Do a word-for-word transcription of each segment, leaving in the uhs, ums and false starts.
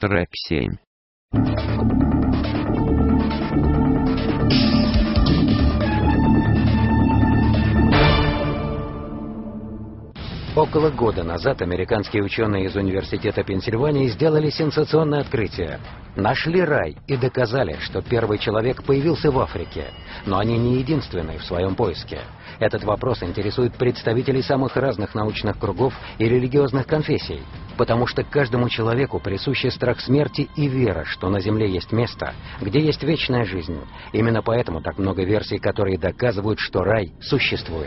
Трек семь. Около года назад американские ученые из Университета Пенсильвании сделали сенсационное открытие. Нашли рай и доказали, что первый человек появился в Африке. Но они не единственные в своем поиске. Этот вопрос интересует представителей самых разных научных кругов и религиозных конфессий. Потому что каждому человеку присущи страх смерти и вера, что на Земле есть место, где есть вечная жизнь. Именно поэтому так много версий, которые доказывают, что рай существует.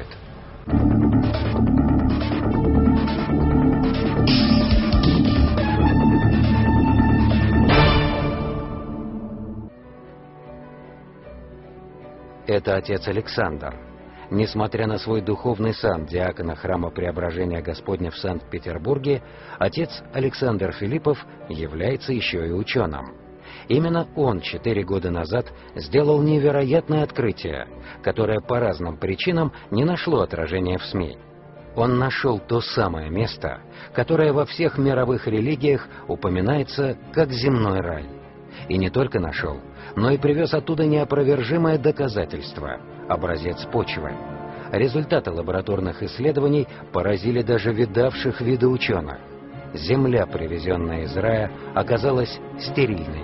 Это отец Александр. Несмотря на свой духовный сан диакона храма Преображения Господня в Санкт-Петербурге, отец Александр Филиппов является еще и ученым. Именно он четыре года назад сделал невероятное открытие, которое по разным причинам не нашло отражения в СМИ. Он нашел то самое место, которое во всех мировых религиях упоминается как земной рай. И не только нашел, но и привез оттуда неопровержимое доказательство – образец почвы. Результаты лабораторных исследований поразили даже видавших виды ученых. Земля, привезенная из рая, оказалась стерильной.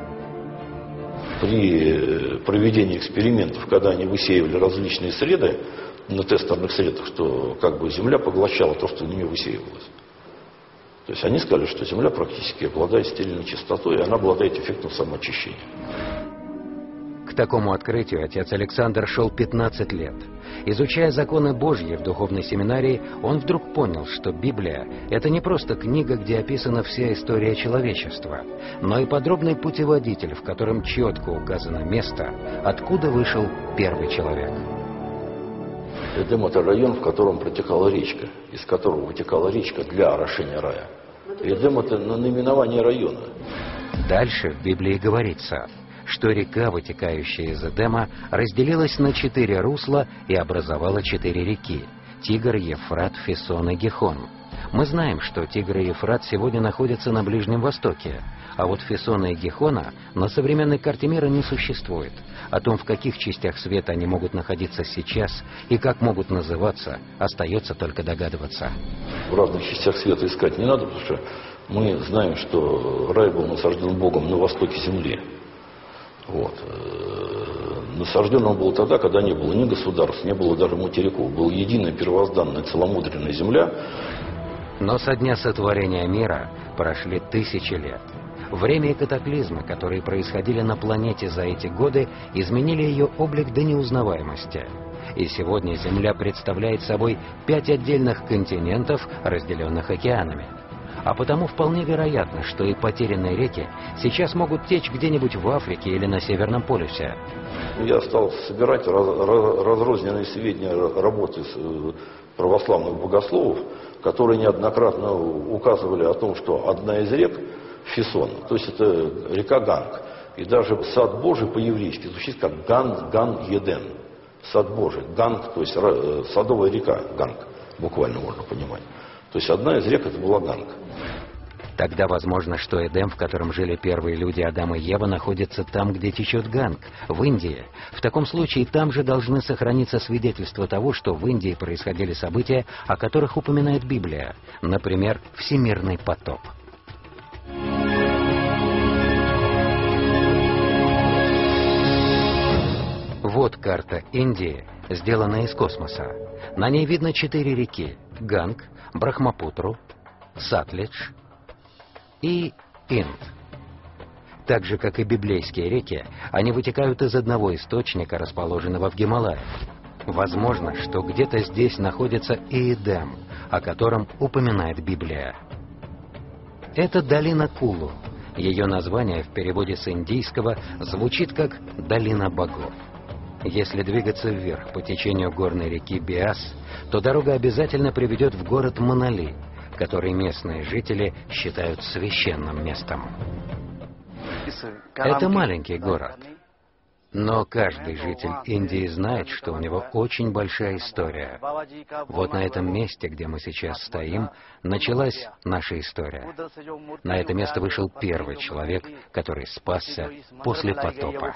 При проведении экспериментов, когда они высеивали различные среды на тестерных средах, что как бы Земля поглощала то, что на нее высеивалось. То есть они сказали, что Земля практически обладает стерильной чистотой, и она обладает эффектом самоочищения. К такому открытию отец Александр шел пятнадцать лет. Изучая законы Божьи в духовной семинарии, он вдруг понял, что Библия – это не просто книга, где описана вся история человечества, но и подробный путеводитель, в котором четко указано место, откуда вышел первый человек. Эдем – это район, в котором протекала речка, из которого вытекала речка для орошения рая. Эдем – это наименование района. Дальше в Библии говорится, что река, вытекающая из Эдема, разделилась на четыре русла и образовала четыре реки – Тигр, Ефрат, Фисон и Гихон. Мы знаем, что Тигр и Ефрат сегодня находятся на Ближнем Востоке, а вот Фисона и Гихона на современной карте мира не существует. О том, в каких частях света они могут находиться сейчас и как могут называться, остается только догадываться. В разных частях света искать не надо, потому что мы знаем, что рай был насажден Богом на востоке земли. Вот. Насажден он был тогда, когда не было ни государств, не было даже материков. Была единая первозданная целомудренная земля. Но со дня сотворения мира прошли тысячи лет. Время и катаклизмы, которые происходили на планете за эти годы, изменили ее облик до неузнаваемости. И сегодня Земля представляет собой пять отдельных континентов, разделенных океанами. А потому вполне вероятно, что и потерянные реки сейчас могут течь где-нибудь в Африке или на Северном полюсе. Я стал собирать раз, раз, разрозненные сведения работы православных богословов, которые неоднократно указывали о том, что одна из рек – Фисон, то есть это река Ганг. И даже сад Божий по-еврейски звучит как Ган, Ган-Еден. Сад Божий, Ганг, то есть садовая река, Ганг, буквально можно понимать. То есть одна из рек это была Ганг. Тогда возможно, что Эдем, в котором жили первые люди Адам и Ева, находится там, где течет Ганг, в Индии. В таком случае там же должны сохраниться свидетельства того, что в Индии происходили события, о которых упоминает Библия. Например, всемирный потоп. Вот карта Индии, сделанная из космоса. На ней видно четыре реки – Ганг, Брахмапутру, Сатледж и Инд. Так же, как и библейские реки, они вытекают из одного источника, расположенного в Гималаях. Возможно, что где-то здесь находится и Эдем, о котором упоминает Библия. Это долина Кулу. Ее название в переводе с индийского звучит как «долина богов». Если двигаться вверх по течению горной реки Биас, то дорога обязательно приведет в город Манали, который местные жители считают священным местом. Это маленький город. Но каждый житель Индии знает, что у него очень большая история. Вот на этом месте, где мы сейчас стоим, началась наша история. На это место вышел первый человек, который спасся после потопа.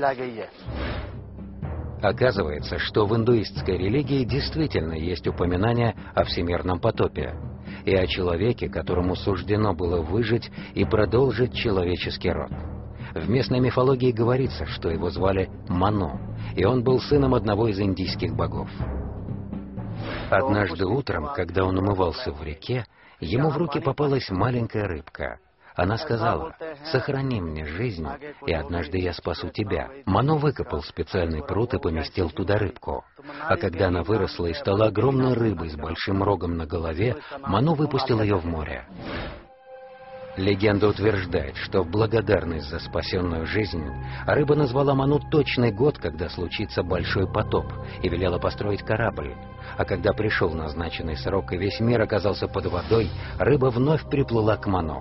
Оказывается, что в индуистской религии действительно есть упоминание о всемирном потопе и о человеке, которому суждено было выжить и продолжить человеческий род. В местной мифологии говорится, что его звали Ману, и он был сыном одного из индийских богов. Однажды утром, когда он умывался в реке, ему в руки попалась маленькая рыбка. Она сказала: «Сохрани мне жизнь, и однажды я спасу тебя». Ману выкопал специальный пруд и поместил туда рыбку. А когда она выросла и стала огромной рыбой с большим рогом на голове, Ману выпустил ее в море. Легенда утверждает, что в благодарность за спасенную жизнь рыба назвала Ману точный год, когда случится большой потоп, и велела построить корабль. А когда пришел назначенный срок и весь мир оказался под водой, рыба вновь приплыла к Ману.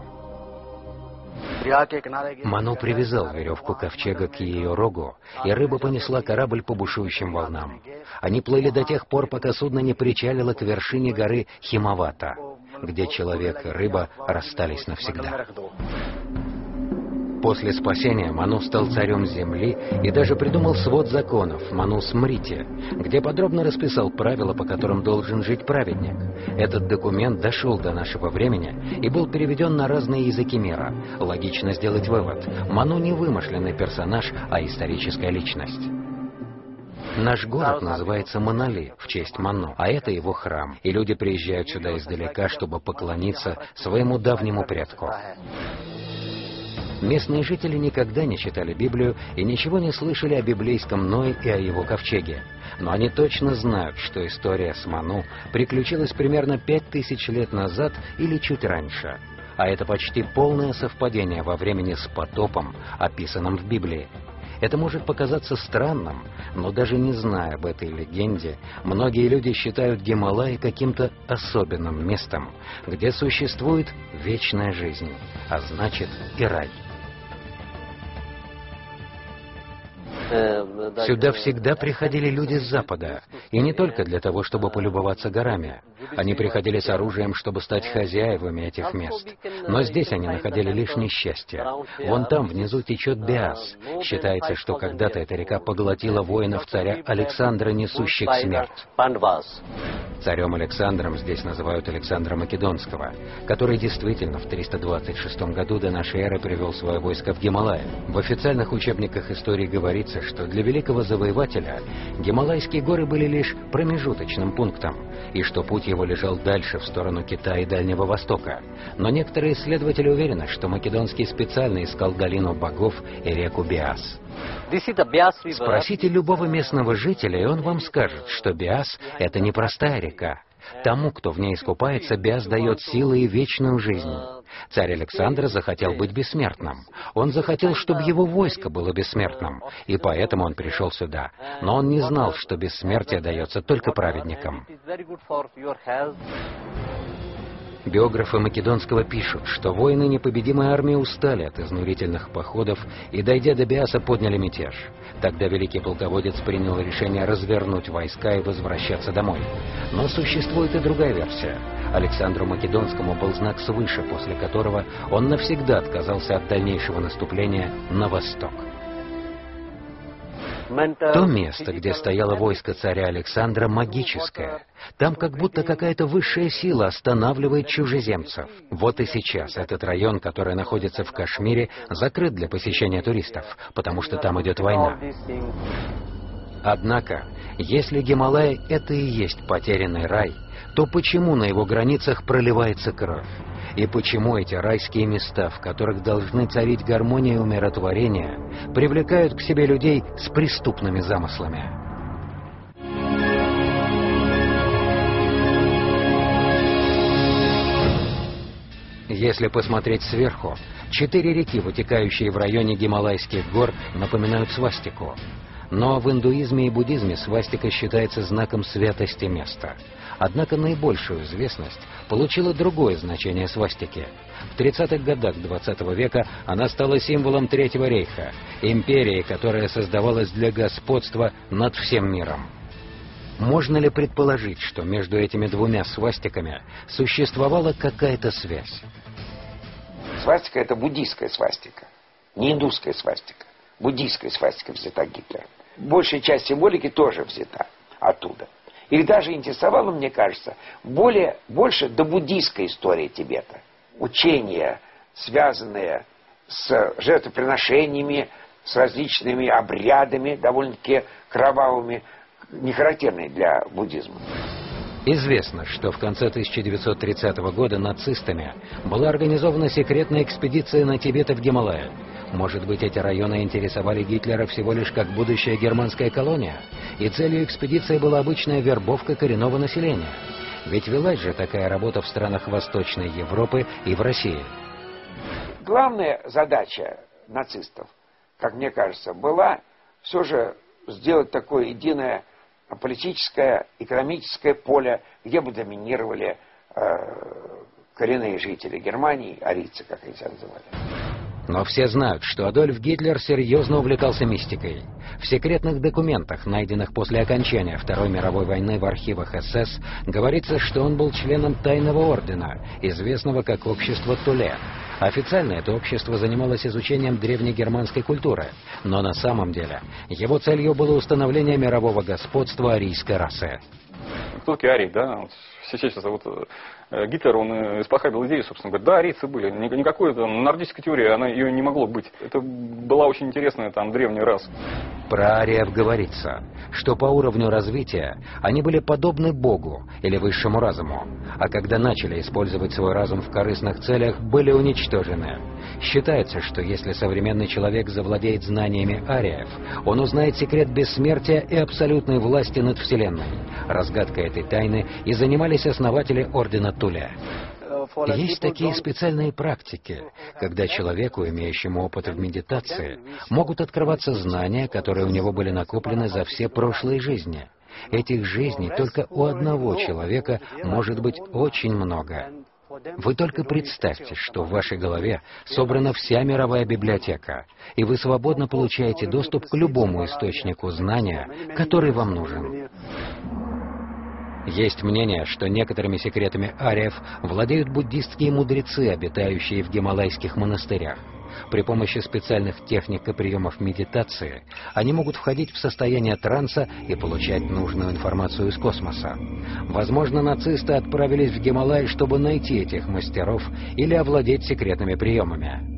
Ману привязал веревку ковчега к ее рогу, и рыба понесла корабль по бушующим волнам. Они плыли до тех пор, пока судно не причалило к вершине горы Химавата, где человек и рыба расстались навсегда. После спасения Ману стал царем земли и даже придумал свод законов Ману Смрити, где подробно расписал правила, по которым должен жить праведник. Этот документ дошел до нашего времени и был переведен на разные языки мира. Логично сделать вывод: Ману не вымышленный персонаж, а историческая личность. Наш город называется Манали в честь Ману, а это его храм, и люди приезжают сюда издалека, чтобы поклониться своему давнему предку. Местные жители никогда не читали Библию и ничего не слышали о библейском Ное и о его ковчеге. Но они точно знают, что история с Ману приключилась примерно пять тысяч лет назад или чуть раньше. А это почти полное совпадение во времени с потопом, описанным в Библии. Это может показаться странным, но даже не зная об этой легенде, многие люди считают Гималаи каким-то особенным местом, где существует вечная жизнь, а значит и рай. Сюда всегда приходили люди с запада, и не только для того, чтобы полюбоваться горами. Они приходили с оружием, чтобы стать хозяевами этих мест. Но здесь они находили лишь несчастье. Вон там внизу течет Биас. Считается, что когда-то эта река поглотила воинов царя Александра, несущих смерть. Царем Александром здесь называют Александра Македонского, который действительно в триста двадцать шестом году до нашей эры привел свое войско в Гималаи. В официальных учебниках истории говорится, что для великого завоевателя Гималайские горы были лишь промежуточным пунктом, и что путь его лежал дальше, в сторону Китая и Дальнего Востока. Но некоторые исследователи уверены, что Македонский специально искал долину богов и реку Биас. Спросите любого местного жителя, и он вам скажет, что Биас — это не простая река. Тому, кто в ней искупается, Биас дает силы и вечную жизнь. Царь Александр захотел быть бессмертным. Он захотел, чтобы его войско было бессмертным, и поэтому он пришел сюда. Но он не знал, что бессмертие дается только праведникам. Биографы Македонского пишут, что воины непобедимой армии устали от изнурительных походов и, дойдя до Биаса, подняли мятеж. Тогда великий полководец принял решение развернуть войска и возвращаться домой. Но существует и другая версия. Александру Македонскому был знак свыше, после которого он навсегда отказался от дальнейшего наступления на восток. То место, где стояло войско царя Александра, магическое. Там как будто какая-то высшая сила останавливает чужеземцев. Вот и сейчас этот район, который находится в Кашмире, закрыт для посещения туристов, потому что там идет война. Однако, если Гималаи — это и есть потерянный рай, то почему на его границах проливается кровь? И почему эти райские места, в которых должны царить гармония и умиротворение, привлекают к себе людей с преступными замыслами? Если посмотреть сверху, четыре реки, вытекающие в районе Гималайских гор, напоминают свастику. Но в индуизме и буддизме свастика считается знаком святости места. Однако наибольшую известность получило другое значение свастики. В тридцатых годах двадцатого века она стала символом Третьего рейха, империи, которая создавалась для господства над всем миром. Можно ли предположить, что между этими двумя свастиками существовала какая-то связь? Свастика — это буддийская свастика, не индусская свастика. Буддийская свастика взята Гитлером. Большая часть символики тоже взята оттуда. Их даже интересовала, мне кажется, более, больше добуддийская история Тибета. Учения, связанные с жертвоприношениями, с различными обрядами, довольно-таки кровавыми, не характерные для буддизма. Известно, что в конце тысяча девятьсот тридцатого года нацистами была организована секретная экспедиция на Тибет и в Гималайи. Может быть, эти районы интересовали Гитлера всего лишь как будущая германская колония, и целью экспедиции была обычная вербовка коренного населения. Ведь велась же такая работа в странах Восточной Европы и в России. Главная задача нацистов, как мне кажется, была все же сделать такое единое политическое, экономическое поле, где бы доминировали э, коренные жители Германии, арийцы, как они себя называли. Но все знают, что Адольф Гитлер серьезно увлекался мистикой. В секретных документах, найденных после окончания Второй мировой войны в архивах СС, говорится, что он был членом тайного ордена, известного как Общество Туле. Официально это общество занималось изучением древнегерманской культуры, но на самом деле его целью было установление мирового господства арийской расы. Кто такие арии, да? Вот все сейчас вот Гитлер, он испохабил идею, собственно, говорит, да, арийцы были. Никакой там нордической теории, она ее не могло быть. Это была очень интересная там древняя раса. Про ариев говорится, что по уровню развития они были подобны Богу или высшему разуму, а когда начали использовать свой разум в корыстных целях, были уничтожены. Считается, что если современный человек завладеет знаниями ариев, он узнает секрет бессмертия и абсолютной власти над Вселенной. Разгадкой этой тайны и занимались основатели ордена Туле. Есть такие специальные практики, когда человеку, имеющему опыт в медитации, могут открываться знания, которые у него были накоплены за все прошлые жизни. Этих жизней только у одного человека может быть очень много. Вы только представьте, что в вашей голове собрана вся мировая библиотека, и вы свободно получаете доступ к любому источнику знания, который вам нужен. Есть мнение, что некоторыми секретами ариев владеют буддистские мудрецы, обитающие в гималайских монастырях. При помощи специальных техник и приемов медитации они могут входить в состояние транса и получать нужную информацию из космоса. Возможно, нацисты отправились в Гималай, чтобы найти этих мастеров или овладеть секретными приемами.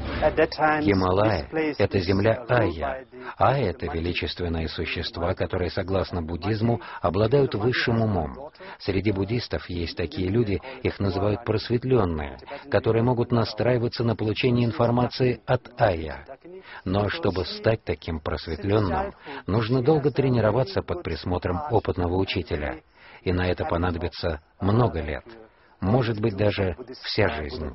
Гималай — это земля Айя. Айя — это величественные существа, которые, согласно буддизму, обладают высшим умом. Среди буддистов есть такие люди, их называют просветленные, которые могут настраиваться на получение информации от Айя. Но чтобы стать таким просветленным, нужно долго тренироваться под присмотром опытного учителя. И на это понадобится много лет. Может быть, даже вся жизнь.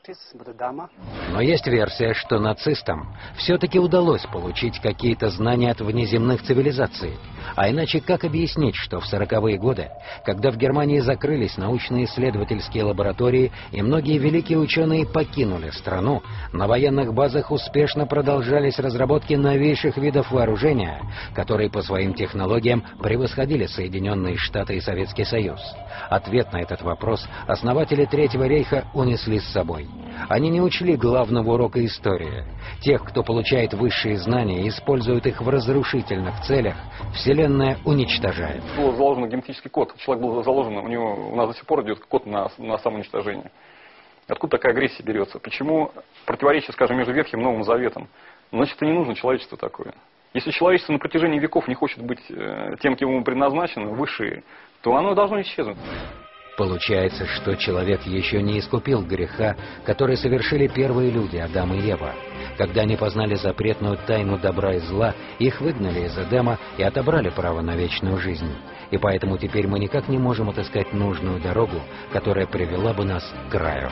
Но есть версия, что нацистам все-таки удалось получить какие-то знания от внеземных цивилизаций. А иначе как объяснить, что в сороковые годы, когда в Германии закрылись научно-исследовательские лаборатории и многие великие ученые покинули страну, на военных базах успешно продолжались разработки новейших видов вооружения, которые по своим технологиям превосходили Соединенные Штаты и Советский Союз? Ответ на этот вопрос основатели Третьего рейха унесли с собой. Они не учли главного урока истории. Тех, кто получает высшие знания и использует их в разрушительных целях, Вселенная уничтожает. Был заложен генетический код. Человек был заложен, у него у нас до сих пор идет код на, на самоуничтожение. Откуда такая агрессия берется? Почему противоречие, скажем, между Ветхим и Новым Заветом? Значит, это не нужно человечеству такое. Если человечество на протяжении веков не хочет быть э, тем, кем ему предназначено, высшее, то оно должно исчезнуть. Получается, что человек еще не искупил греха, который совершили первые люди, Адам и Ева. Когда они познали запретную тайну добра и зла, их выгнали из Эдема и отобрали право на вечную жизнь. И поэтому теперь мы никак не можем отыскать нужную дорогу, которая привела бы нас к раю.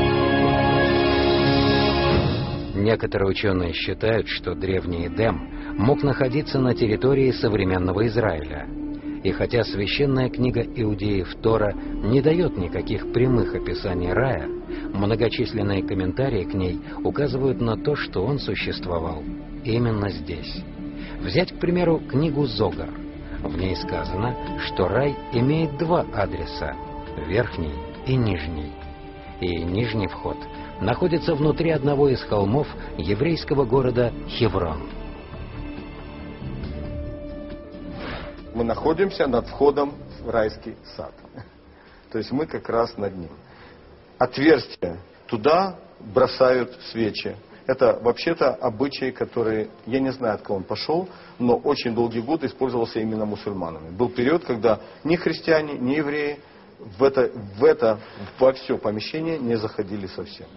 Некоторые ученые считают, что древний Эдем мог находиться на территории современного Израиля. И хотя священная книга иудеев Тора не дает никаких прямых описаний рая, многочисленные комментарии к ней указывают на то, что он существовал именно здесь. Взять, к примеру, книгу Зогар. В ней сказано, что рай имеет два адреса – верхний и нижний. И нижний вход находится внутри одного из холмов еврейского города Хеврон. Мы находимся над входом в райский сад. То есть мы как раз над ним. Отверстие. Туда бросают свечи. Это вообще-то обычай, который, я не знаю, от кого он пошел, но очень долгие годы использовался именно мусульманами. Был период, когда ни христиане, ни евреи в это, в это, во все помещение не заходили совсем.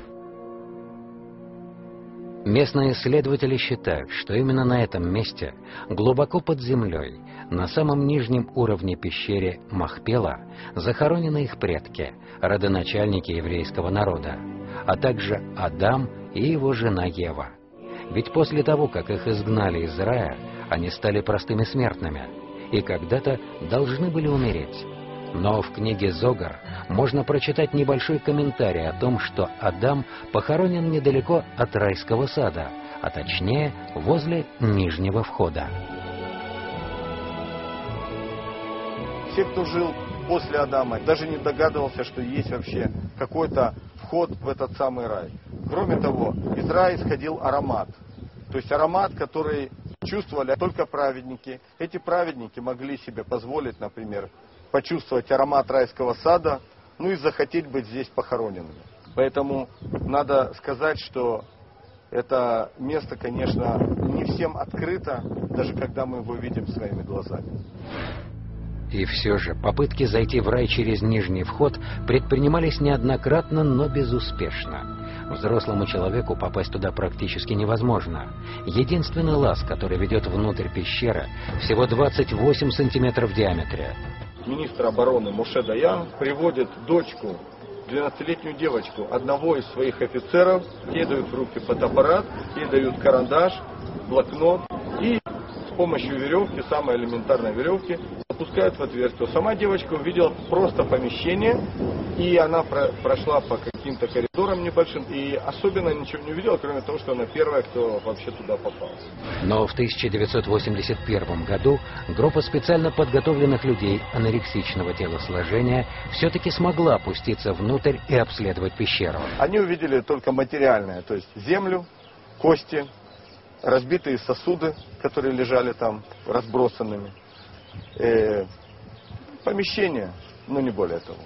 Местные исследователи считают, что именно на этом месте, глубоко под землей, на самом нижнем уровне пещеры Махпела, захоронены их предки, родоначальники еврейского народа, а также Адам и его жена Ева. Ведь после того, как их изгнали из рая, они стали простыми смертными и когда-то должны были умереть. Но в книге Зогар можно прочитать небольшой комментарий о том, что Адам похоронен недалеко от райского сада, а точнее возле нижнего входа. Все, кто жил после Адама, даже не догадывался, что есть вообще какой-то вход в этот самый рай. Кроме того, из рая исходил аромат. То есть аромат, который чувствовали только праведники. Эти праведники могли себе позволить, например, почувствовать аромат райского сада, ну и захотеть быть здесь похороненными. Поэтому надо сказать, что это место, конечно, не всем открыто, даже когда мы его видим своими глазами. И все же попытки зайти в рай через нижний вход предпринимались неоднократно, но безуспешно. Взрослому человеку попасть туда практически невозможно. Единственный лаз, который ведет внутрь пещеры, всего двадцать восемь сантиметров в диаметре. Министр обороны Моше Даян приводит дочку, двенадцатилетнюю девочку, одного из своих офицеров, ей дают в руки фотоаппарат, ей дают карандаш, блокнот и с помощью веревки, самой элементарной веревки, опускают в отверстие. Сама девочка увидела просто помещение, и она про прошла по каким-то коридорам небольшим, и особенно ничего не увидела, кроме того, что она первая, кто вообще туда попал. Но в тысяча девятьсот восемьдесят первом году группа специально подготовленных людей анорексичного телосложения все-таки смогла опуститься внутрь и обследовать пещеру. Они увидели только материальное, то есть землю, кости, разбитые сосуды, которые лежали там разбросанными, э, помещение, но не более того.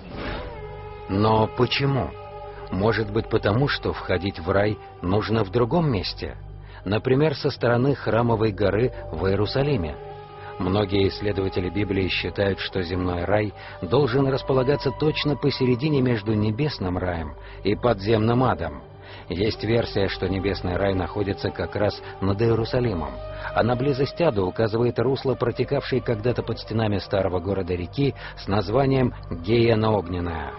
Но почему? Может быть, потому что входить в рай нужно в другом месте? Например, со стороны Храмовой горы в Иерусалиме. Многие исследователи Библии считают, что земной рай должен располагаться точно посередине между небесным раем и подземным адом. Есть версия, что небесный рай находится как раз над Иерусалимом, а на близость ада указывает русло, протекавшей когда-то под стенами старого города реки с названием Гиена Огненная.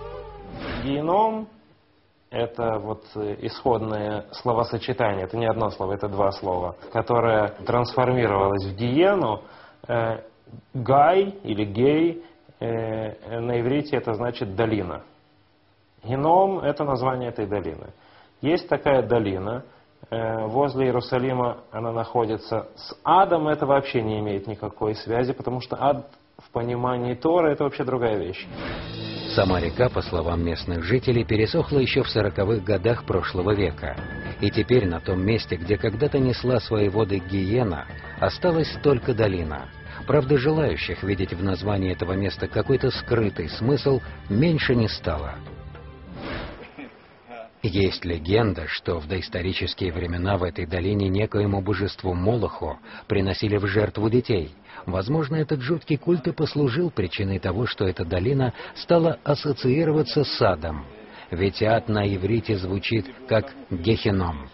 Геном — это вот исходное словосочетание, это не одно слово, это два слова, которое трансформировалось в гиену. Гай или гей на иврите это значит долина. Геном — это название этой долины. Есть такая долина, возле Иерусалима она находится. С адом это вообще не имеет никакой связи, потому что ад в понимании Торы — это вообще другая вещь. Сама река, по словам местных жителей, пересохла еще в сороковых годах прошлого века. И теперь на том месте, где когда-то несла свои воды Гиена, осталась только долина. Правда, желающих видеть в названии этого места какой-то скрытый смысл меньше не стало. Есть легенда, что в доисторические времена в этой долине некоему божеству Молоху приносили в жертву детей. Возможно, этот жуткий культ и послужил причиной того, что эта долина стала ассоциироваться с адом. Ведь ад на иврите звучит как Гехеном.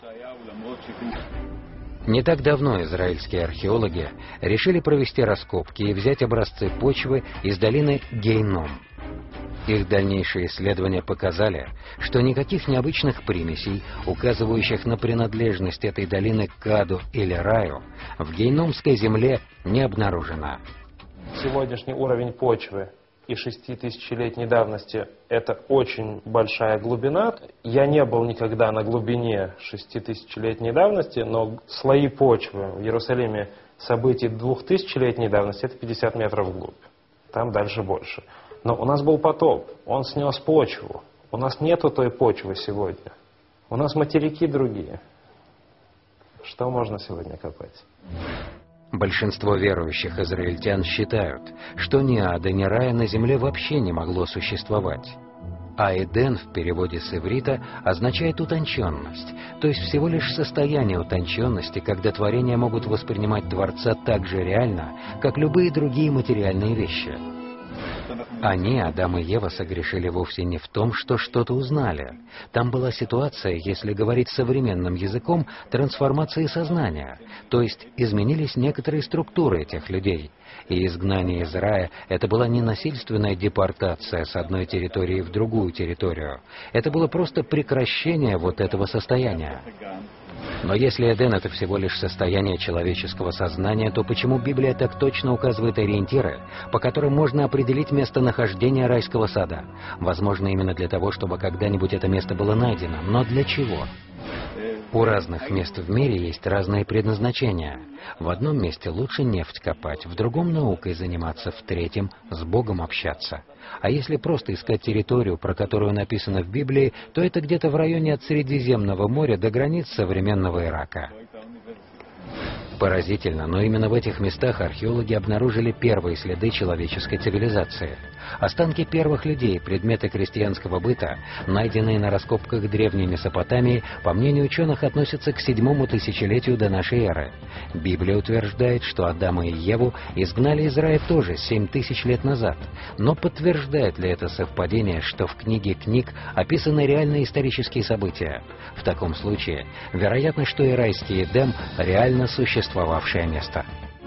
Не так давно израильские археологи решили провести раскопки и взять образцы почвы из долины Гейном. Их дальнейшие исследования показали, что никаких необычных примесей, указывающих на принадлежность этой долины к аду или раю, в гейномской земле не обнаружено. Сегодняшний уровень почвы и шеститысячелетней давности – это очень большая глубина. Я не был никогда на глубине шеститысячелетней давности, но слои почвы в Иерусалиме событий двухтысячелетней давности – это пятьдесят метров вглубь. Там дальше больше. Но у нас был потоп, он снес почву. У нас нету той почвы сегодня. У нас материки другие. Что можно сегодня копать? Большинство верующих израильтян считают, что ни ада, ни рая на земле вообще не могло существовать. А Эден в переводе с иврита означает утонченность, то есть всего лишь состояние утонченности, когда творения могут воспринимать Творца так же реально, как любые другие материальные вещи. Они, Адам и Ева, согрешили вовсе не в том, что что-то узнали. Там была ситуация, если говорить современным языком, трансформации сознания, то есть изменились некоторые структуры этих людей. И изгнание из рая — это была не насильственная депортация с одной территории в другую территорию. Это было просто прекращение вот этого состояния. Но если Эден — это всего лишь состояние человеческого сознания, то почему Библия так точно указывает ориентиры, по которым можно определить местонахождение райского сада? Возможно, именно для того, чтобы когда-нибудь это место было найдено. Но для чего? У разных мест в мире есть разные предназначения. В одном месте лучше нефть копать, в другом — наукой заниматься, в третьем — с Богом общаться. А если просто искать территорию, про которую написано в Библии, то это где-то в районе от Средиземного моря до границ современного Ирака. Поразительно, но именно в этих местах археологи обнаружили первые следы человеческой цивилизации. Останки первых людей, предметы крестьянского быта, найденные на раскопках древней Месопотамии, по мнению ученых, относятся к седьмому тысячелетию до нашей эры. Библия утверждает, что Адама и Еву изгнали из рая тоже семь тысяч лет назад. Но подтверждает ли это совпадение, что в книге книг описаны реальные исторические события? В таком случае, вероятно, что и райский Эдем реально существовавшее место.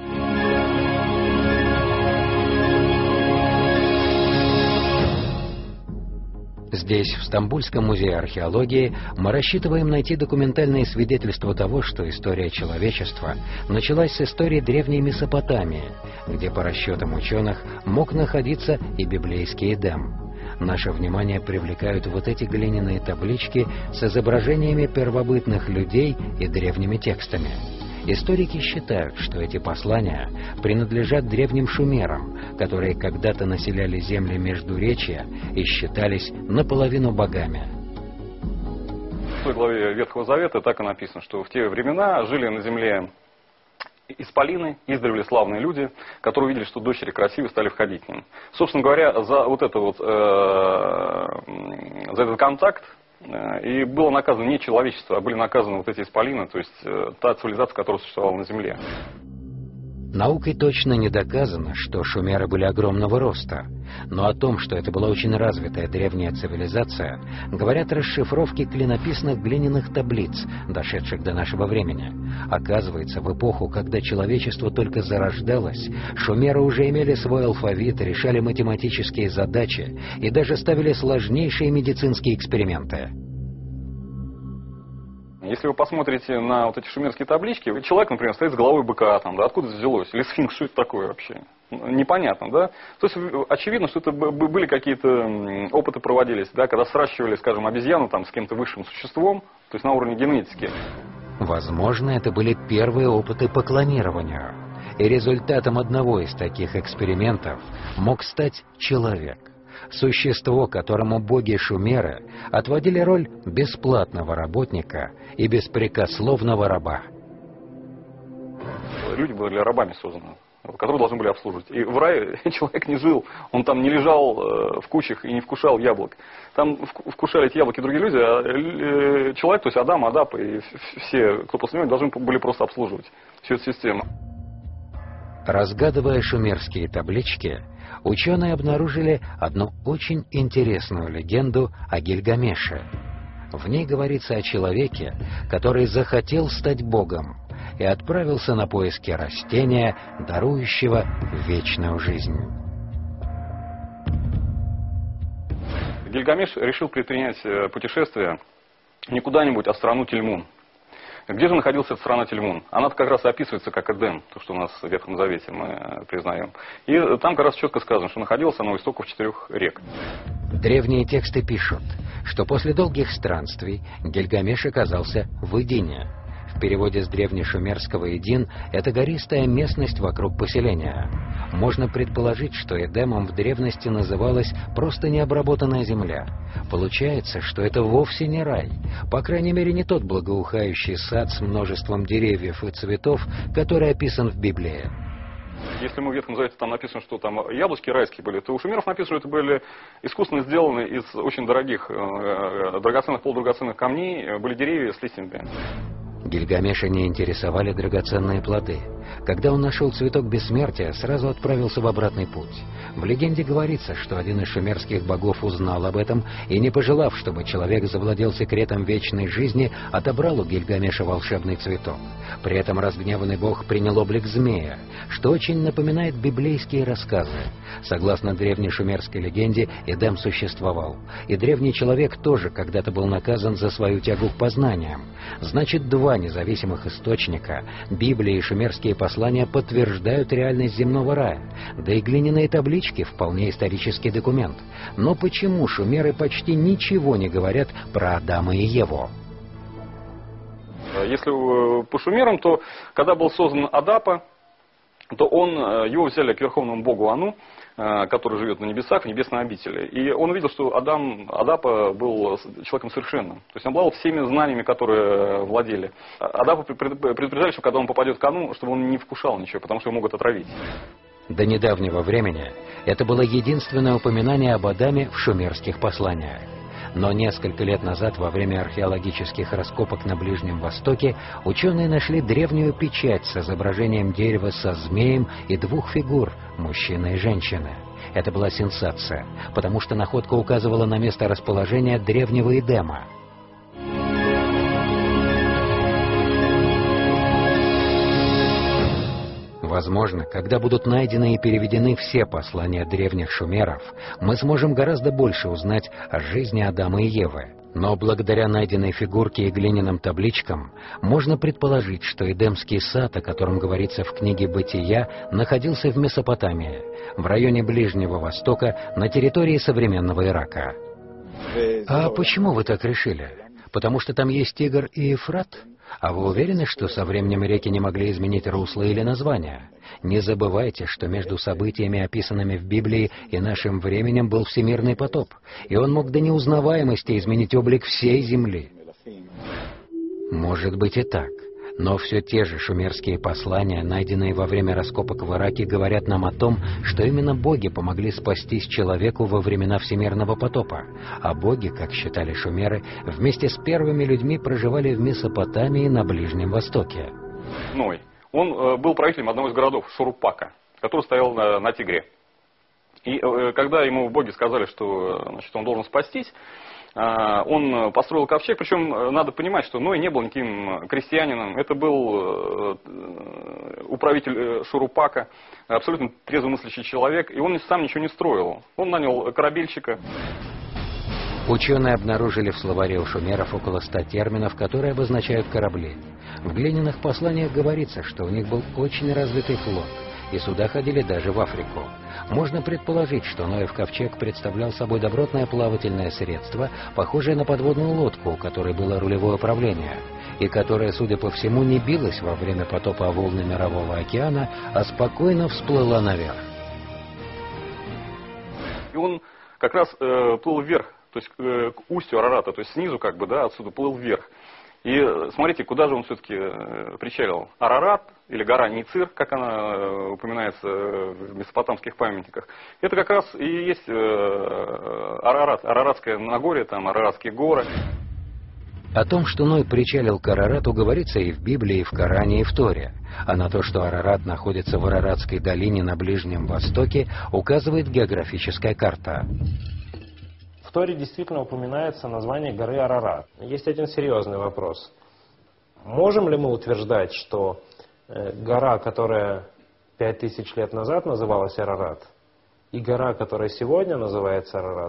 Здесь, в Стамбульском музее археологии, мы рассчитываем найти документальные свидетельства того, что история человечества началась с истории древней Месопотамии, где, по расчетам ученых, мог находиться и библейский Эдем. Наше внимание привлекают вот эти глиняные таблички с изображениями первобытных людей и древними текстами. Историки считают, что эти послания принадлежат древним шумерам, которые когда-то населяли земли Междуречья и считались наполовину богами. В той главе Ветхого Завета так и написано, что в те времена жили на земле исполины, издревле славные люди, которые увидели, что дочери красивы, стали входить к ним. Собственно говоря, за вот это вот, э, за этот контакт и было наказано не человечество, а были наказаны вот эти исполины, то есть э, та цивилизация, которая существовала на Земле. Наукой точно не доказано, что шумеры были огромного роста, но о том, что это была очень развитая древняя цивилизация, говорят расшифровки клинописных глиняных таблиц, дошедших до нашего времени. Оказывается, в эпоху, когда человечество только зарождалось, шумеры уже имели свой алфавит, решали математические задачи и даже ставили сложнейшие медицинские эксперименты. Если вы посмотрите на вот эти шумерские таблички, человек, например, стоит с головой быка, там, да, откуда это взялось? Или сфинкс, что это такое вообще? Непонятно, да? То есть очевидно, что это были какие-то опыты проводились, да, когда сращивали, скажем, обезьяну там с кем-то высшим существом, то есть на уровне генетики. Возможно, это были первые опыты по клонированию. И результатом одного из таких экспериментов мог стать человек. Существо, которому боги-шумеры отводили роль бесплатного работника и беспрекословного раба. Люди были рабами созданы, которые должны были обслуживать. И в рае человек не жил, он там не лежал в кучах и не вкушал яблок. Там вкушали эти яблоки другие люди, а человек, то есть Адам, Адап и все, кто после него, должны были просто обслуживать всю эту систему. Разгадывая шумерские таблички, ученые обнаружили одну очень интересную легенду о Гильгамеше. В ней говорится о человеке, который захотел стать богом и отправился на поиски растения, дарующего вечную жизнь. Гильгамеш решил предпринять путешествие не куда-нибудь, а в страну Тельмун. Где же находилась эта страна Тельмун? Она как раз описывается как Эдем, то, что у нас в Ветхом Завете мы признаем. И там как раз четко сказано, что находилась она у истоков четырех рек. Древние тексты пишут, что после долгих странствий Гильгамеш оказался в Эдине. В переводе с древнешумерского «Эдин» — это гористая местность вокруг поселения. Можно предположить, что Эдемом в древности называлась просто необработанная земля. Получается, что это вовсе не рай. По крайней мере, не тот благоухающий сад с множеством деревьев и цветов, который описан в Библии. Если мы в Ветхом Завете там написано, что там яблочки райские были, то у шумеров написано, что это были искусственно сделаны из очень дорогих, э, драгоценных, полудрагоценных камней, были деревья с листьями. Гильгамеша не интересовали драгоценные плоды. Когда он нашел цветок бессмертия, сразу отправился в обратный путь. В легенде говорится, что один из шумерских богов узнал об этом и, не пожелав, чтобы человек завладел секретом вечной жизни, отобрал у Гильгамеша волшебный цветок. При этом разгневанный бог принял облик змея, что очень напоминает библейские рассказы. Согласно древней шумерской легенде, Эдем существовал, и древний человек тоже когда-то был наказан за свою тягу к познаниям. Значит, два независимых источника, Библия и шумерские послания, подтверждают реальность земного рая, да и глиняные таблички вполне исторический документ. Но почему шумеры почти ничего не говорят про Адама и Еву? Если по шумерам, то когда был создан Адапа, то он, его взяли к верховному богу Ану, который живет на небесах, в небесной обители. И он увидел, что Адам, Адапа был человеком совершенным. То есть он обладал всеми знаниями, которые владели. Адапа предупреждали, что когда он попадет к Ану, чтобы он не вкушал ничего, потому что его могут отравить. До недавнего времени это было единственное упоминание об Адаме в шумерских посланиях. Но несколько лет назад, во время археологических раскопок на Ближнем Востоке, ученые нашли древнюю печать с изображением дерева со змеем и двух фигур – мужчины и женщины. Это была сенсация, потому что находка указывала на место расположения древнего Эдема. Возможно, когда будут найдены и переведены все послания древних шумеров, мы сможем гораздо больше узнать о жизни Адама и Евы. Но благодаря найденной фигурке и глиняным табличкам можно предположить, что Эдемский сад, о котором говорится в книге «Бытия», находился в Месопотамии, в районе Ближнего Востока, на территории современного Ирака. А почему вы так решили? Потому что там есть Тигр и Ефрат? А вы уверены, что со временем реки не могли изменить русло или название? Не забывайте, что между событиями, описанными в Библии, и нашим временем был всемирный потоп, и он мог до неузнаваемости изменить облик всей земли. Может быть и так. Но все те же шумерские послания, найденные во время раскопок в Ираке, говорят нам о том, что именно боги помогли спастись человеку во времена всемирного потопа. А боги, как считали шумеры, вместе с первыми людьми проживали в Месопотамии на Ближнем Востоке. Ной. Он э, был правителем одного из городов, Шурупака, который стоял на, на Тигре. И э, когда ему боги сказали, что значит, он должен спастись, он построил ковчег, причем надо понимать, что Ной не был никаким крестьянином, это был управитель Шурупака, абсолютно трезвомыслящий человек, и он сам ничего не строил. Он нанял корабельщика. Ученые обнаружили в словаре у шумеров около ста терминов, которые обозначают корабли. В глиняных посланиях говорится, что у них был очень развитый флот, и суда ходили даже в Африку. Можно предположить, что Ноев ковчег представлял собой добротное плавательное средство, похожее на подводную лодку, у которой было рулевое управление, и которая, судя по всему, не билась во время потопа о волны Мирового океана, а спокойно всплыла наверх. И он как раз э, плыл вверх, то есть э, к устью Арарата, то есть снизу как бы, да, отсюда плыл вверх. И смотрите, куда же он все-таки причалил. Арарат, или гора Ницир, как она упоминается в месопотамских памятниках, это как раз и есть Арарат, Араратское Нагорье, там Араратские горы. О том, что Ной причалил к Арарату, говорится и в Библии, и в Коране, и в Торе. А на то, что Арарат находится в Араратской долине на Ближнем Востоке, указывает географическая карта. В Торе действительно упоминается название горы Арарат. Есть один серьезный вопрос. Можем ли мы утверждать, что гора, которая пять тысяч лет назад называлась Арарат, и гора, которая сегодня называется Арарат,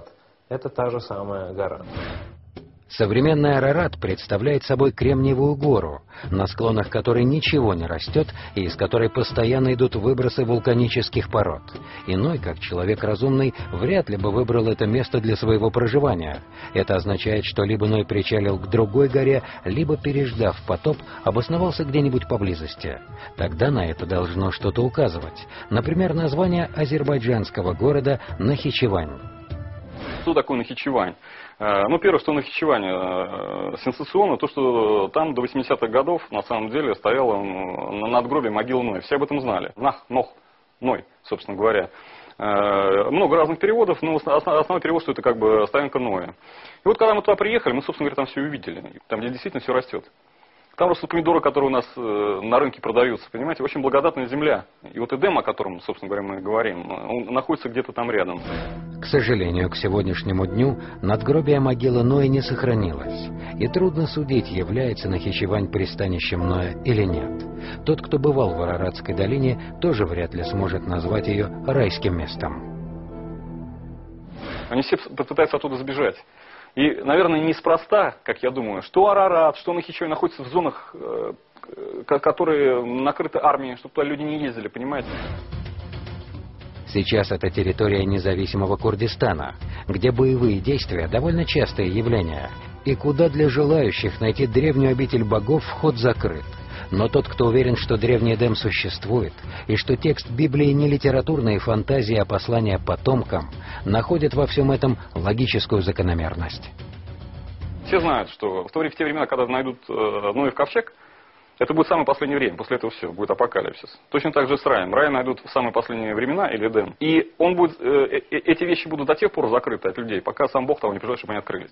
это та же самая гора. Современный Арарат представляет собой Кремниевую гору, на склонах которой ничего не растет и из которой постоянно идут выбросы вулканических пород. Иной, как человек разумный, вряд ли бы выбрал это место для своего проживания. Это означает, что либо Ной причалил к другой горе, либо, переждав потоп, обосновался где-нибудь поблизости. Тогда на это должно что-то указывать. Например, название азербайджанского города Нахичевань. Что такое Нахичевань? Ну, первое, что Нахичевань сенсационно, то, что там до восьмидесятых годов на самом деле стояла на надгробии могила Ноя. Все об этом знали. Нах, Нох, Ной, собственно говоря. Много разных переводов, но основной перевод, что это как бы стоянка Ноя. И вот когда мы туда приехали, мы, собственно говоря, там все увидели. Там, где действительно все растет. Там растут помидоры, которые у нас э, на рынке продаются, понимаете, очень благодатная земля. И вот Эдем, о котором, собственно говоря, мы говорим, он находится где-то там рядом. К сожалению, к сегодняшнему дню надгробие могилы Ноя не сохранилось. И трудно судить, является Нахичевань пристанищем Ноя или нет. Тот, кто бывал в Араратской долине, тоже вряд ли сможет назвать ее райским местом. Они все пытаются оттуда сбежать. И, наверное, неспроста, как я думаю, что Арарат, что Нахичевань находятся в зонах, которые накрыты армией, чтобы туда люди не ездили, понимаете? Сейчас это территория независимого Курдистана, где боевые действия довольно частое явление, и куда для желающих найти древнюю обитель богов вход закрыт. Но тот, кто уверен, что древний Эдем существует, и что текст Библии не литературные фантазии, а послания потомкам, находит во всем этом логическую закономерность. Все знают, что в, то время, в те времена, когда найдут э, Ноев ковчег, это будет самое последнее время, после этого все, будет апокалипсис. Точно так же с раем. Рай найдут в самые последние времена, или Эдем. И он будет, э, э, эти вещи будут до тех пор закрыты от людей, пока сам Бог того не придет, чтобы они открылись.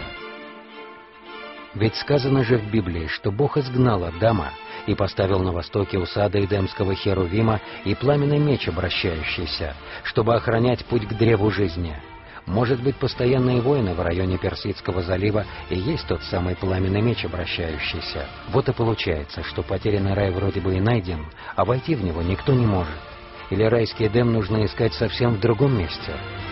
Ведь сказано же в Библии, что Бог изгнал Адама и поставил на востоке у сада Эдемского Херувима и пламенный меч обращающийся, чтобы охранять путь к древу жизни. Может быть, постоянные войны в районе Персидского залива и есть тот самый пламенный меч обращающийся. Вот и получается, что потерянный рай вроде бы и найден, а войти в него никто не может. Или райский Эдем нужно искать совсем в другом месте.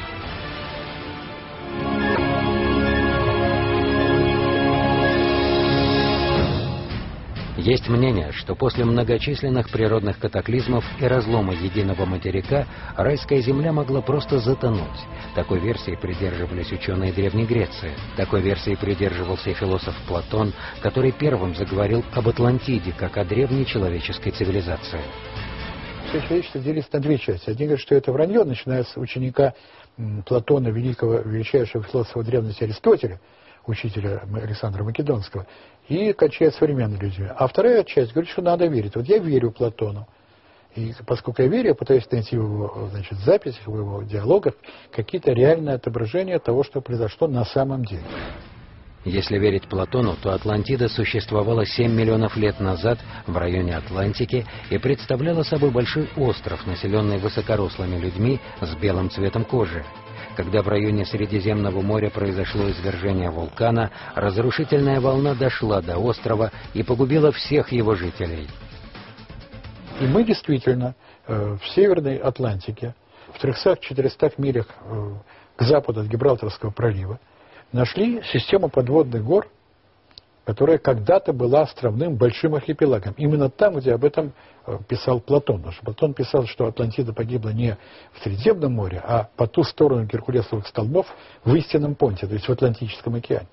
Есть мнение, что после многочисленных природных катаклизмов и разлома единого материка райская земля могла просто затонуть. Такой версии придерживались ученые Древней Греции. Такой версии придерживался и философ Платон, который первым заговорил об Атлантиде, как о древней человеческой цивилизации. Все человечество делится на две части. Один говорит, что это вранье, начиная с ученика Платона, великого, величайшего философа древности Аристотеля, учителя Александра Македонского, и кончает современными людьми. А вторая часть говорит, что надо верить. Вот я верю Платону. И поскольку я верю, я пытаюсь найти в его, значит, записях, в его диалогах какие-то реальные отображения того, что произошло на самом деле. Если верить Платону, то Атлантида существовала семь миллионов лет назад в районе Атлантики и представляла собой большой остров, населенный высокорослыми людьми с белым цветом кожи. Когда в районе Средиземного моря произошло извержение вулкана, разрушительная волна дошла до острова и погубила всех его жителей. И мы действительно э, в Северной Атлантике, в трёхстах-четырёхстах милях э, к западу от Гибралтарского пролива, нашли систему подводных гор, которая когда-то была островным большим архипелагом. Именно там, где об этом писал Платон. Потому что Платон писал, что Атлантида погибла не в Средиземном море, а по ту сторону Геркулесовых столбов в истинном понте, то есть в Атлантическом океане.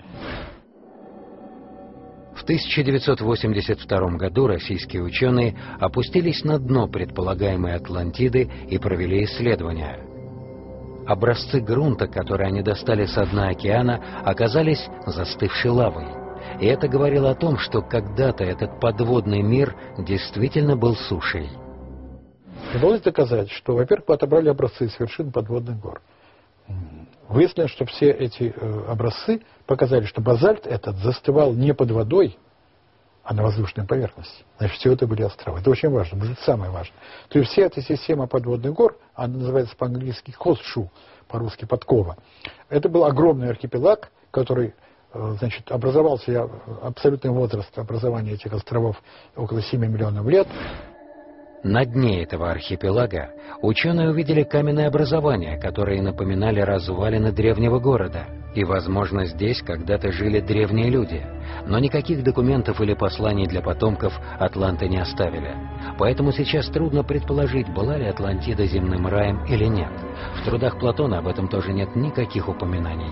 В тысяча девятьсот восемьдесят втором году российские ученые опустились на дно предполагаемой Атлантиды и провели исследования. Образцы грунта, которые они достали со дна океана, оказались застывшей лавой. И это говорило о том, что когда-то этот подводный мир действительно был сушей. Удалось доказать, что, во-первых, отобрали образцы с вершин подводных гор. Выяснилось, что все эти э, образцы показали, что базальт этот застывал не под водой, а на воздушной поверхности. Значит, все это были острова. Это очень важно, может, самое важное. То есть вся эта система подводных гор, она называется по-английски «хоссшу», по-русски «подкова». Это был огромный архипелаг, который, значит, образовался, абсолютный возраст образования этих островов около семи миллионов лет. На дне этого архипелага ученые увидели каменные образования, которые напоминали развалины древнего города. И, возможно, здесь когда-то жили древние люди. Но никаких документов или посланий для потомков атланты не оставили. Поэтому сейчас трудно предположить, была ли Атлантида земным раем или нет. В трудах Платона об этом тоже нет никаких упоминаний.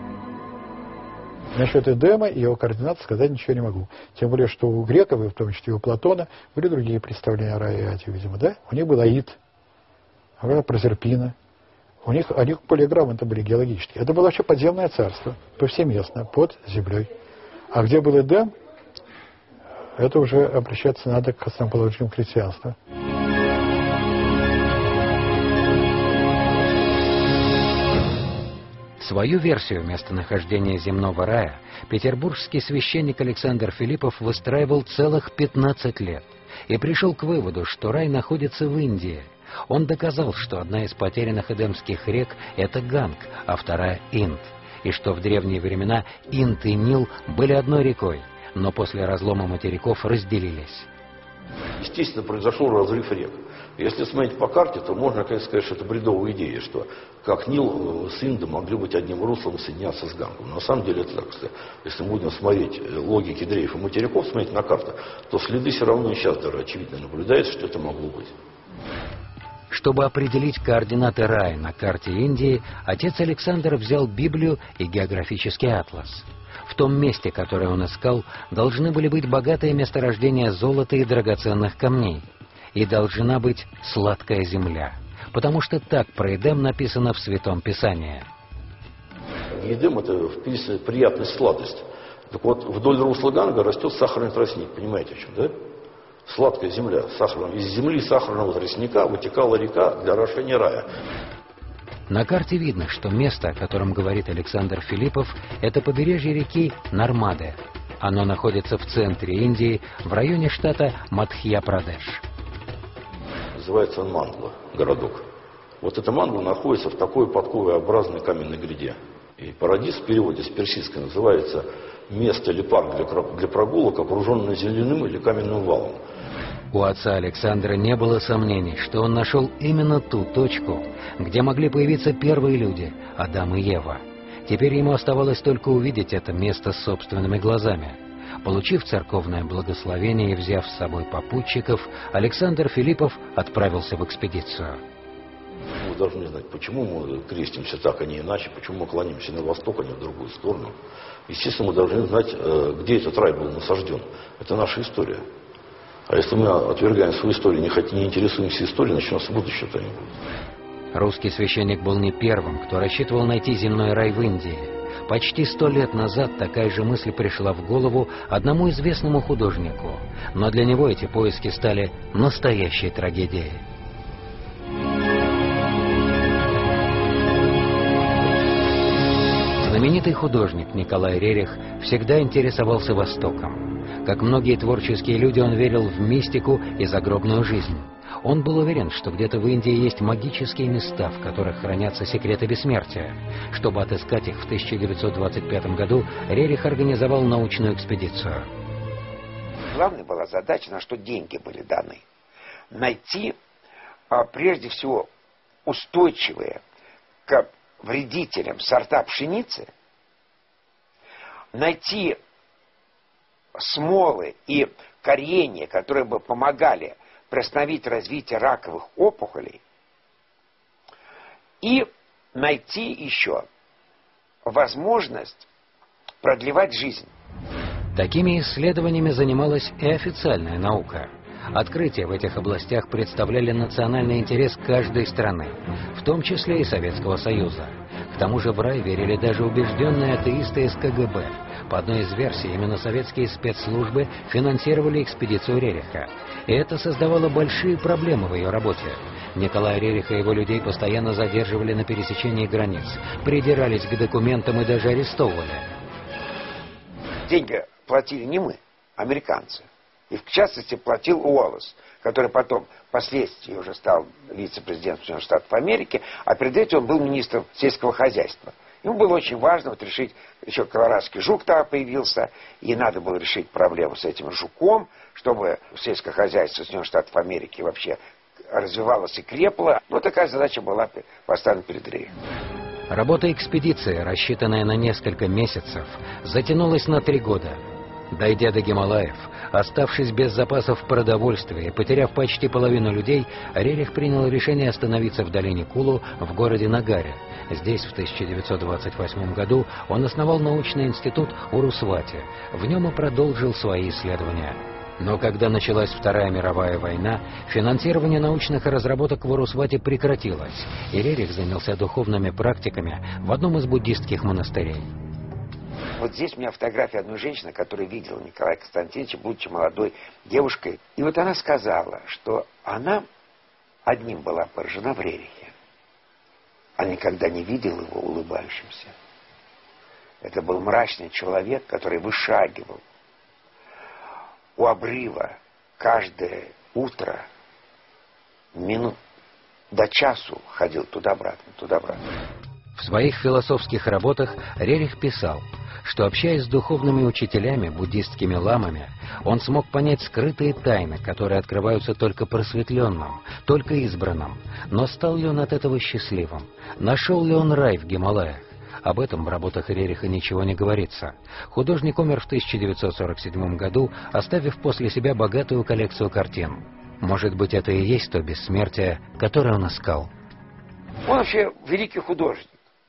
Насчет Эдема и его координат сказать ничего не могу. Тем более, что у греков, и в том числе у Платона, были другие представления о рае и аде, видимо, да? У них был Аид, Прозерпина. У них, у них более грамотно были геологические. Это было вообще подземное царство, повсеместно, под землей. А где был Эдем, это уже обращаться надо к основоположникам христианства. Свою версию местонахождения земного рая петербургский священник Александр Филиппов выстраивал целых пятнадцать лет и пришел к выводу, что рай находится в Индии. Он доказал, что одна из потерянных эдемских рек – это Ганг, а вторая – Инд, и что в древние времена Инд и Нил были одной рекой, но после разлома материков разделились. Естественно, произошел разрыв рек. Если смотреть по карте, то можно, конечно, сказать, что это бредовая идея, что как Нил с Индом могли быть одним руслом и соединяться с Гангом. На самом деле это так. Если мы будем смотреть логики дрейфа материков, смотреть на карту, то следы все равно и сейчас даже очевидно наблюдается, что это могло быть. Чтобы определить координаты рая на карте Индии, отец Александр взял Библию и географический атлас. В том месте, которое он искал, должны были быть богатые месторождения золота и драгоценных камней. И должна быть сладкая земля, потому что так про Эдем написано в Святом Писании. Эдем — это, в принципе, приятная сладость. Так вот, вдоль русла Ганга растет сахарный тростник, понимаете о чем, да? Сладкая земля, сахарная. Из земли сахарного тростника вытекала река для орошения рая. На карте видно, что место, о котором говорит Александр Филиппов, это побережье реки Нармады. Оно находится в центре Индии, в районе штата Мадхья-Прадеш. Называется он Мангла, городок. Вот эта Мангла находится в такой подковообразной каменной гряде. И Парадис в переводе с персидского называется место или парк для, для прогулок, окруженное земляным или каменным валом. У отца Александра не было сомнений, что он нашел именно ту точку, где могли появиться первые люди, Адам и Ева. Теперь ему оставалось только увидеть это место собственными глазами. Получив церковное благословение и взяв с собой попутчиков, Александр Филиппов отправился в экспедицию. Мы должны знать, почему мы крестимся так, а не иначе, почему мы клонимся на восток, а не в другую сторону. Естественно, мы должны знать, где этот рай был насажден. Это наша история. А если мы отвергаем свою историю, не, хотим, не интересуемся историей, значит, у нас будущего то не будет. Русский священник был не первым, кто рассчитывал найти земной рай в Индии. Почти сто лет назад такая же мысль пришла в голову одному известному художнику, но для него эти поиски стали настоящей трагедией. Знаменитый художник Николай Рерих всегда интересовался Востоком. Как многие творческие люди, он верил в мистику и загробную жизнь. Он был уверен, что где-то в Индии есть магические места, в которых хранятся секреты бессмертия. Чтобы отыскать их, в тысяча девятьсот двадцать пятом году Рерих организовал научную экспедицию. Главная была задача, на что деньги были даны. Найти, а, прежде всего, устойчивые к вредителям сорта пшеницы, найти смолы и коренья, которые бы помогали приостановить развитие раковых опухолей, и найти еще возможность продлевать жизнь. Такими исследованиями занималась и официальная наука. Открытия в этих областях представляли национальный интерес каждой страны, в том числе и Советского Союза. К тому же в рай верили даже убежденные атеисты из ка гэ бэ. По одной из версий, именно советские спецслужбы финансировали экспедицию Рериха. И это создавало большие проблемы в ее работе. Николая Рериха и его людей постоянно задерживали на пересечении границ, придирались к документам и даже арестовывали. Деньги платили не мы, американцы. И в частности платил Уоллес, который потом впоследствии уже стал вице-президентом Соединенных Штатов Америки, а перед этим он был министром сельского хозяйства. Ему было очень важно вот решить, еще колорадский жук тогда появился, и надо было решить проблему с этим жуком, чтобы сельское хозяйство Соединенных Штатов Америки вообще развивалось и крепло. Вот такая задача была поставлена перед Рерихом. Работа экспедиции, рассчитанная на несколько месяцев, затянулась на три года. Дойдя до Гималаев, оставшись без запасов продовольствия и потеряв почти половину людей, Рерих принял решение остановиться в долине Кулу в городе Нагаре. Здесь в тысяча девятьсот двадцать восьмом году он основал научный институт Урусвати. В нем и продолжил свои исследования. Но когда началась Вторая мировая война, финансирование научных разработок в Урусвати прекратилось, и Рерих занялся духовными практиками в одном из буддистских монастырей. Вот здесь у меня фотография одной женщины, которая видела Николая Константиновича, будучи молодой девушкой. И вот она сказала, что она одним была поражена в Рерихе, а никогда не видела его улыбающимся. Это был мрачный человек, который вышагивал у обрыва каждое утро, минут до часу ходил туда-обратно, туда-обратно. В своих философских работах Рерих писал, что, общаясь с духовными учителями, буддистскими ламами, он смог понять скрытые тайны, которые открываются только просветленным, только избранным. Но стал ли он от этого счастливым? Нашел ли он рай в Гималаях? Об этом в работах Рериха ничего не говорится. Художник умер в тысяча девятьсот сорок седьмом году, оставив после себя богатую коллекцию картин. Может быть, это и есть то бессмертие, которое он искал. Он вообще великий художник.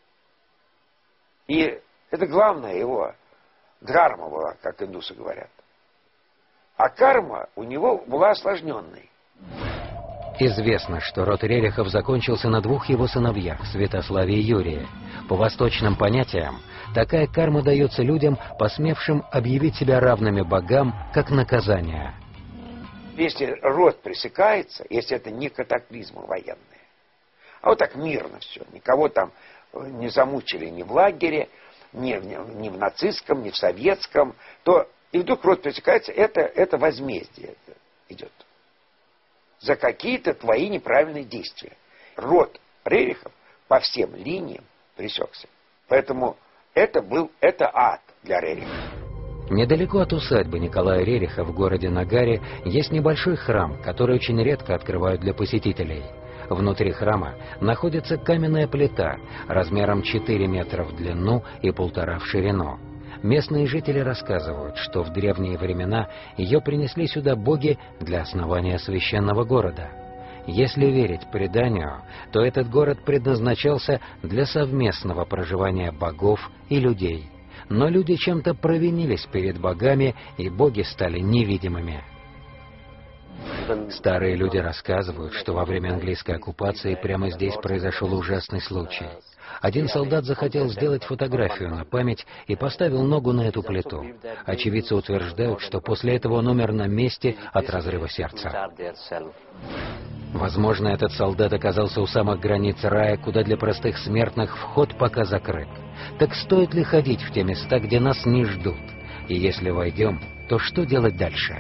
И это главное его дхарма была, как индусы говорят. А карма у него была осложненной. Известно, что род Рерихов закончился на двух его сыновьях, Святославе и Юрии. По восточным понятиям, такая карма дается людям, посмевшим объявить себя равными богам, как наказание. Если род пресекается, если это не катаклизмы военные, а вот так мирно все, никого там не замучили ни в лагере, ни, ни, ни в нацистском, ни в советском, то и вдруг род пресекается, это, это возмездие идет за какие-то твои неправильные действия. Род Рерихов по всем линиям пресекся. Поэтому это был это ад для Рериха. Недалеко от усадьбы Николая Рериха в городе Нагаре есть небольшой храм, который очень редко открывают для посетителей. Внутри храма находится каменная плита размером четыре метра в длину и полтора в ширину. Местные жители рассказывают, что в древние времена ее принесли сюда боги для основания священного города. Если верить преданию, то этот город предназначался для совместного проживания богов и людей. Но люди чем-то провинились перед богами, и боги стали невидимыми. Старые люди рассказывают, что во время английской оккупации прямо здесь произошел ужасный случай. Один солдат захотел сделать фотографию на память и поставил ногу на эту плиту. Очевидцы утверждают, что после этого он умер на месте от разрыва сердца. Возможно, этот солдат оказался у самых границ рая, куда для простых смертных вход пока закрыт. Так стоит ли ходить в те места, где нас не ждут? И если войдем, то что делать дальше?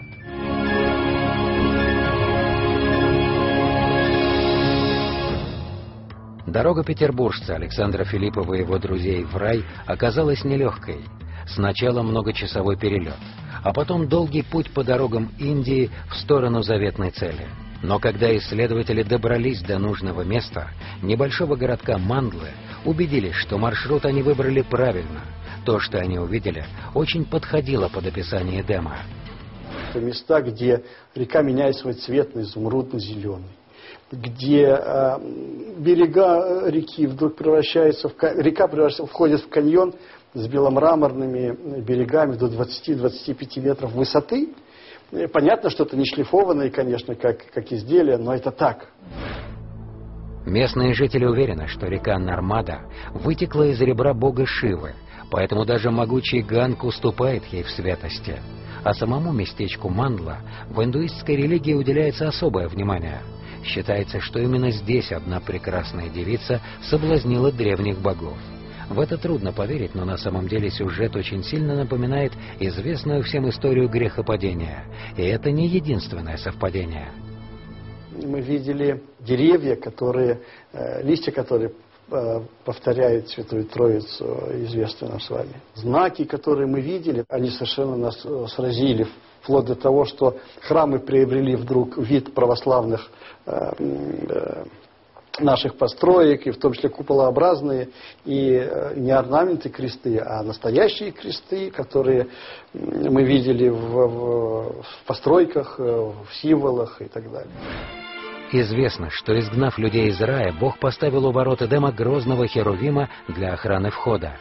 Дорога петербуржца Александра Филиппова и его друзей в рай оказалась нелегкой. Сначала многочасовой перелет, а потом долгий путь по дорогам Индии в сторону заветной цели. Но когда исследователи добрались до нужного места, небольшого городка Мандлы, убедились, что маршрут они выбрали правильно. То, что они увидели, очень подходило под описание Эдема. Это места, где река меняет свой цвет на изумрудно-зеленый, где э, берега реки вдруг превращаются в... Река превращается, входит в каньон с беломраморными берегами до двадцати-двадцати пяти метров высоты. Понятно, что это не шлифованные, конечно, как, как изделия, но это так. Местные жители уверены, что река Нармада вытекла из ребра бога Шивы, поэтому даже могучий Ганг уступает ей в святости. А самому местечку Мандла в индуистской религии уделяется особое внимание. Считается, что именно здесь одна прекрасная девица соблазнила древних богов. В это трудно поверить, но на самом деле сюжет очень сильно напоминает известную всем историю грехопадения. И это не единственное совпадение. Мы видели деревья, которые, листья, которые повторяет Святую Троицу, известную нам с вами. Знаки, которые мы видели, они совершенно нас сразили, вплоть до того, что храмы приобрели вдруг вид православных э, э, наших построек, и в том числе куполообразные, и э, не орнаменты кресты, а настоящие кресты, которые мы видели в, в, в постройках, в символах и так далее. Известно, что, изгнав людей из рая, Бог поставил у ворот Эдема грозного херувима для охраны входа.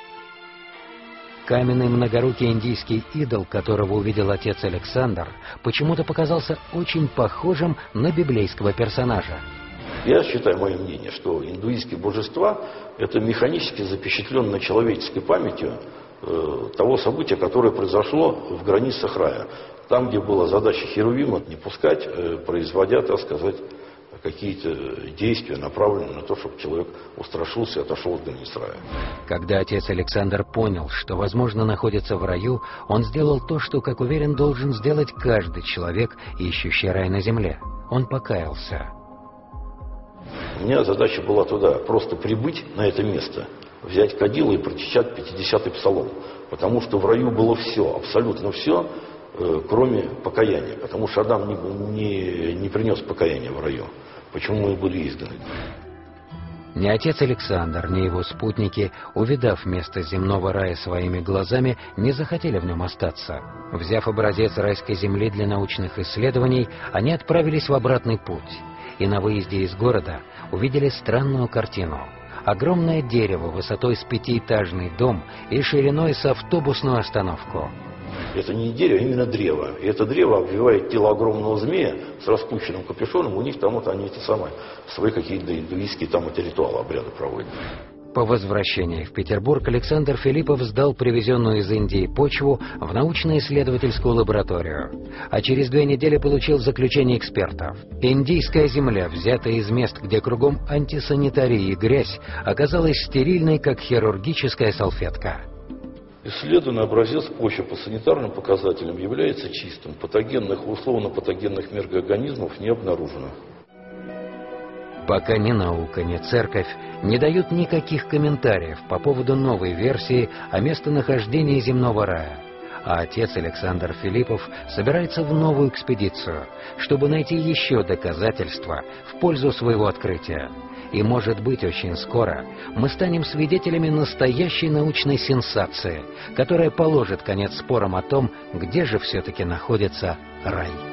Каменный многорукий индийский идол, которого увидел отец Александр, почему-то показался очень похожим на библейского персонажа. Я считаю, мое мнение, что индуистские божества – это механически запечатленное человеческой памятью э, того события, которое произошло в границах рая. Там, где была задача херувима не пускать, э, производя, так сказать, какие-то действия, направленные на то, чтобы человек устрашился и отошел от границ рая. Когда отец Александр понял, что, возможно, находится в раю, он сделал то, что, как уверен, должен сделать каждый человек, ищущий рай на земле. Он покаялся. У меня задача была туда просто прибыть на это место, взять кадило и прочитать пятидесятый псалом. Потому что в раю было все, абсолютно все, э, кроме покаяния. Потому что Адам не, не, не принес покаяния в раю. Почему мы были изгнаны? Ни отец Александр, ни его спутники, увидав место земного рая своими глазами, не захотели в нем остаться. Взяв образец райской земли для научных исследований, они отправились в обратный путь. И на выезде из города увидели странную картину. Огромное дерево высотой с пятиэтажный дом и шириной с автобусную остановку. Это не дерево, а именно древо. И это древо обвивает тело огромного змея с распущенным капюшоном. У них там вот они эти самые, свои какие-то индуистские там вот ритуалы, обряды проводят. По возвращении в Петербург Александр Филиппов сдал привезенную из Индии почву в научно-исследовательскую лабораторию, а через две недели получил заключение экспертов. Индийская земля, взятая из мест, где кругом антисанитария и грязь, оказалась стерильной, как хирургическая салфетка. Исследованный образец почвы по санитарным показателям является чистым. Патогенных и условно-патогенных микроорганизмов не обнаружено. Пока ни наука, ни церковь не дают никаких комментариев по поводу новой версии о местонахождении земного рая. А отец Александр Филиппов собирается в новую экспедицию, чтобы найти еще доказательства в пользу своего открытия. И, может быть, очень скоро мы станем свидетелями настоящей научной сенсации, которая положит конец спорам о том, где же все-таки находится рай.